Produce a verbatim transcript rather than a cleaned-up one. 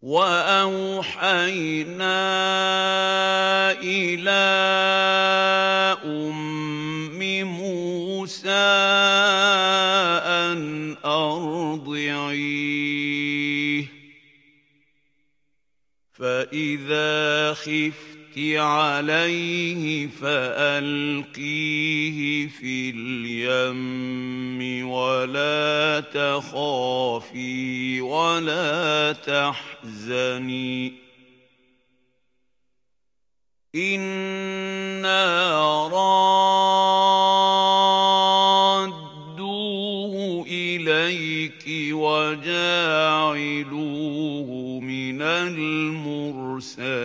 وَأَوْحَيْنَا إِلَىٰ أُمِّ مُوسَىٰ أَنْ أَرْضِعِيهِ فَإِذَا خِفْتِ عَلَيْهِ فَأَلْقِيهِ فِي الْيَمِّ وَلَا تَخَافِي وَلَا تَحْزَنِي إِنَّا رَادُّوهُ إِلَيْكِ وَجَاعِلُوهُ مِنَ الْمُرْسَلِينَ